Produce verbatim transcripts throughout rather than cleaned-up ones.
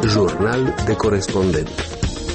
Jurnal de corespondent.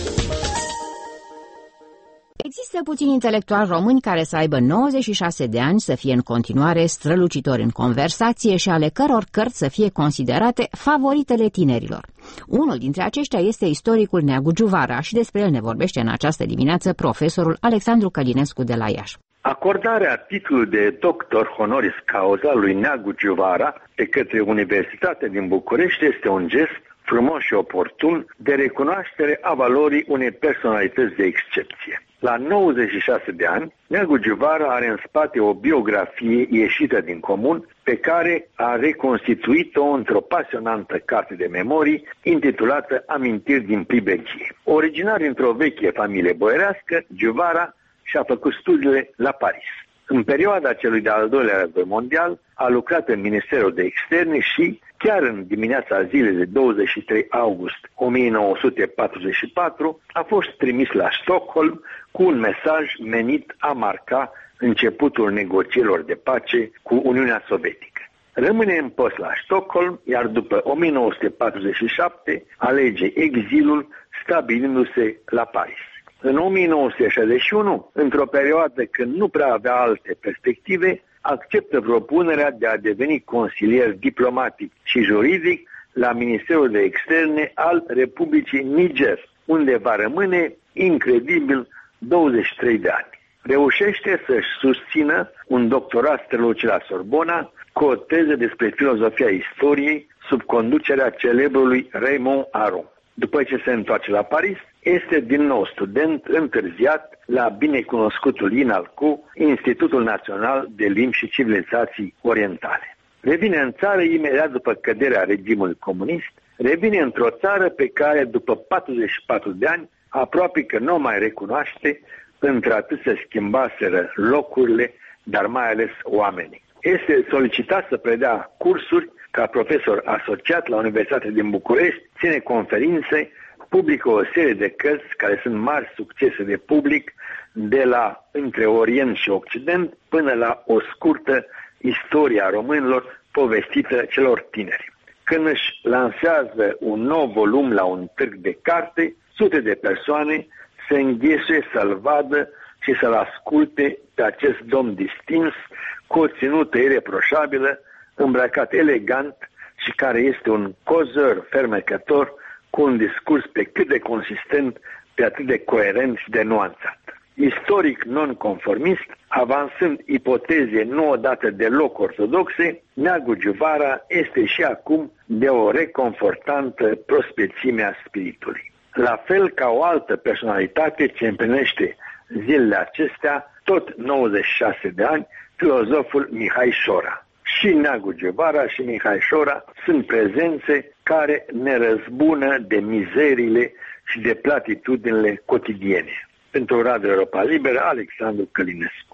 Există puțini intelectuali români care să aibă nouăzeci și șase de ani, să fie în continuare strălucitori în conversație și ale căror cărți să fie considerate favoritele tinerilor. Unul dintre aceștia este istoricul Neagu Giuvara și despre el ne vorbește în această dimineață profesorul Alexandru Călinescu de la Iași. Acordarea titlului de doctor honoris causa lui Neagu Giuvara de către Universitatea din București este un gest frumos și oportun de recunoaștere a valorii unei personalități de excepție. La nouăzeci și șase de ani, Neagu Giuvara are în spate o biografie ieșită din comun, pe care a reconstituit-o într-o pasionantă carte de memorii intitulată Amintiri din Pribegie. Originar dintr-o veche familie boierească, Giuvara și-a făcut studiile la Paris. În perioada celui de-al doilea război mondial, a lucrat în Ministerul de Externe și, chiar în dimineața zilei de douăzeci și trei august o mie nouă sute patruzeci și patru, a fost trimis la Stockholm cu un mesaj menit a marca începutul negocierilor de pace cu Uniunea Sovietică. Rămâne în post la Stockholm, iar după o mie nouă sute patruzeci și șapte alege exilul, stabilindu-se la Paris. În o mie nouă sute șaizeci și unu, într-o perioadă când nu prea avea alte perspective, acceptă propunerea de a deveni consilier diplomatic și juridic la Ministerul de Externe al Republicii Niger, unde va rămâne incredibil douăzeci și trei de ani. Reușește să-și susțină un doctorat strălucit la Sorbona cu o teză despre filozofia istoriei sub conducerea celebrului Raymond Aron. După ce se întoarce la Paris, este din nou student întârziat la binecunoscutul INALCO, Institutul Național de Limbi și Civilizații Orientale. Revine în țară imediat după căderea regimului comunist, revine într-o țară pe care, după patruzeci și patru de ani, aproape că nu o mai recunoaște, într-atât se schimbaseră locurile, dar mai ales oamenii. Este solicitat să predea cursuri ca profesor asociat la Universitatea din București, ține conferințe, publică o serie de cărți care sunt mari succese de public, de la Între Orient și Occident până la o scurtă istoria românilor povestită celor tineri. Când își lansează un nou volum la un târg de carte, sute de persoane se înghesuie să-l vadă și să-l asculte pe acest domn distins, cu o ținută ireproșabilă, îmbrăcat elegant și care este un cauzeur fermecător, cu un discurs pe cât de consistent, pe atât de coerent și de nuanțat. Istoric non-conformist, avansând ipoteze nu odată deloc ortodoxe, Neagu Giuvara este și acum de o reconfortantă prospețime a spiritului. La fel ca o altă personalitate ce împlinește zilele acestea, tot nouăzeci și șase de ani, filozoful Mihai Șora. Și Neagu Giuvara și Mihai Șora sunt prezențe care ne răzbună de mizerile și de platitudinile cotidiene. Pentru Radio Europa Liberă, Alexandru Călinescu.